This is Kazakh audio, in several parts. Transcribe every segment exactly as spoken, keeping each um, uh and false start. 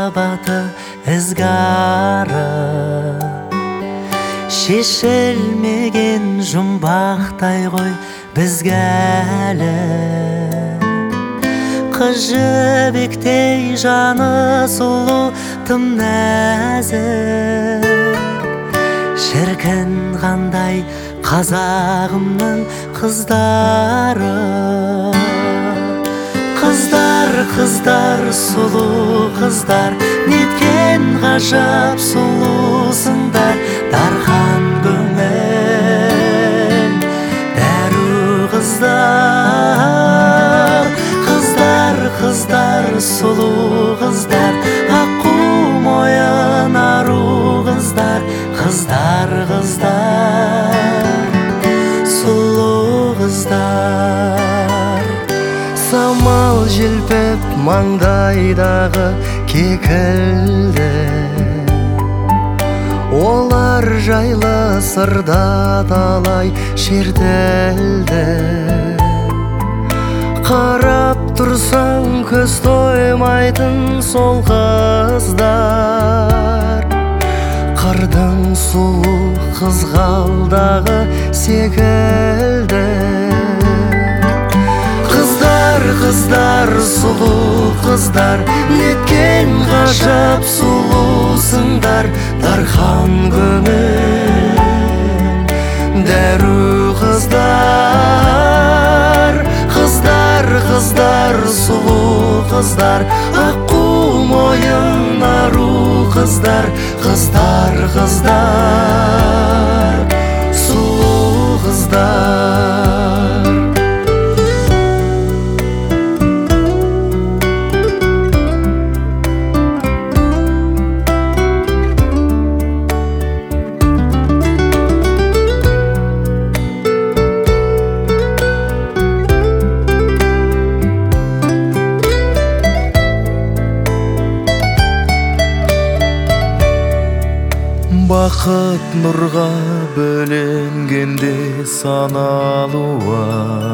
махабаты ызгары, шешілмеген жұмбақтай ғой бізге әлі. Қыз жібектей жаны сұлу тым нәзік, шіркін қандай қазағымның қыздары. Қыздар, қыздар, сұлу қыздар, неткен ғажап сұлусыңдар. Дархан көңіл дәру қыздар. Қыздар, қыздар, сұлу қыздар, аққу мойын ару қыздар. Қыздар, қыздар, сұлу қыздар. Самал желпіп маңдайдағы кекілді, олар жайлы сырда талай шертілді. Қарап тұрсаң көз тоймайтын сол қыздар, қырдың сұлу қызғалдағы секілді. Қыздар, сұлу қыздар, неткен ғажап сұлусыңдар. Дархан көңіл дәру қыздар. Қыздар, қыздар, сұлу қыздар, аққу мойын ару қыздар. Қыздар, қыздар, сұлу қыздар. Бақыт нұрға бөленгенде саналуа,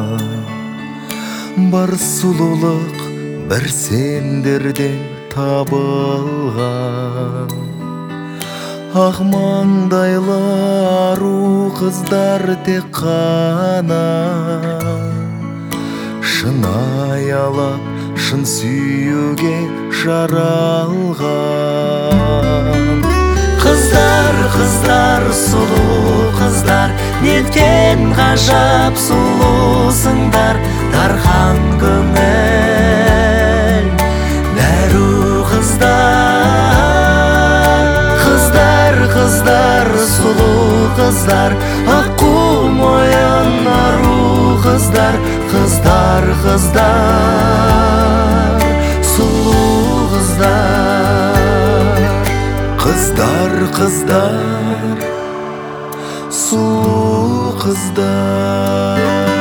бар сұлулық бір сендерден табылған. Ақ маңдайлы ару қыздар тек қана шын аялап, шын сүюге жаралған. Қыздар, қыздар, сұлу қыздар, неткен ғажап сұлусыңдар. Дархан көңіл дәру қыздар. Қыздар, қыздар, сұлу қыздар, аққу мойын ару қыздар. Қыздар, қыздар, сұлу қыздар. Қыздар, қыздар, сұлу қыздар.